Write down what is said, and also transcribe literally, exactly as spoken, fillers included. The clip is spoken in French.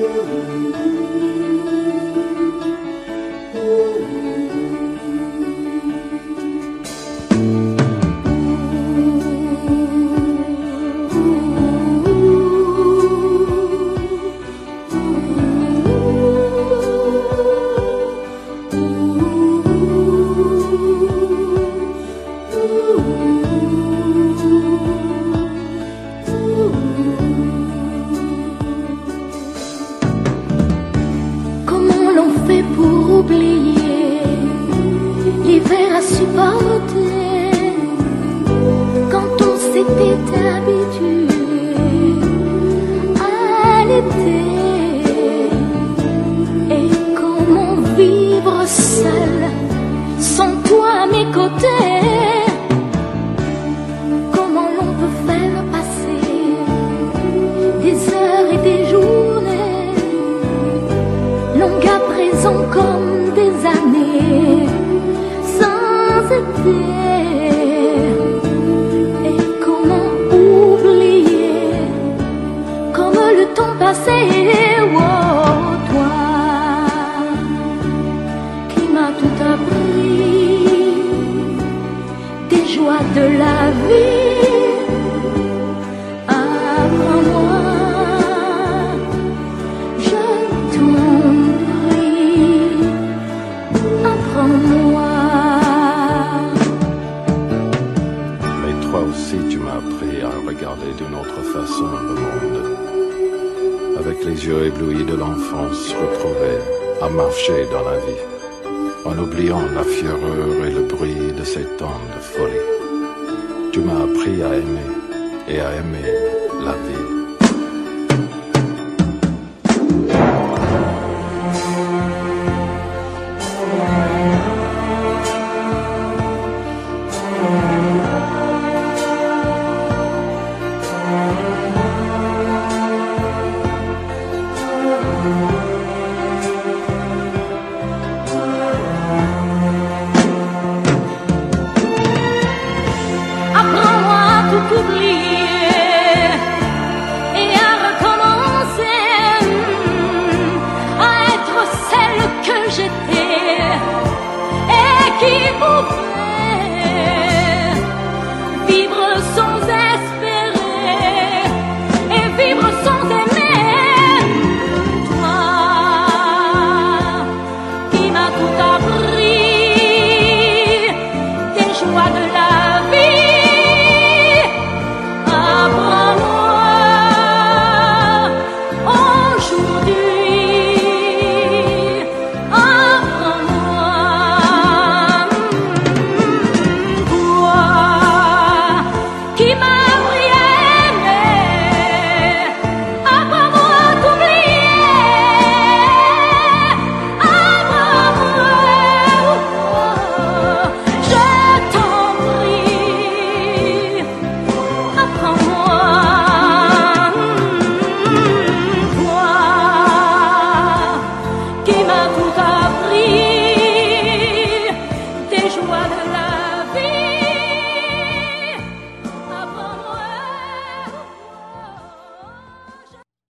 Pour oublier l'hiver à supporter quand on s'était habitué à l'été. Et comment vivre seul sans toi à mes côtés? Comment l'on peut faire passer des heures et des journées longues à présent comme des années sans été? Et comment oublier comme le temps passé? Oh, toi qui m'as tout appris des joies de la vie, apprends-moi, je t'en prie, apprends-moi. Mais toi aussi tu m'as appris à regarder d'une autre façon le monde, avec les yeux éblouis de l'enfance retrouvée, à marcher dans la vie, en oubliant la fureur et le bruit de ces temps de folie. Tu m'as appris à aimer et à aimer la vie. Apprends-moi à tout oublier et à recommencer, à être celle que j'étais et qui pouvait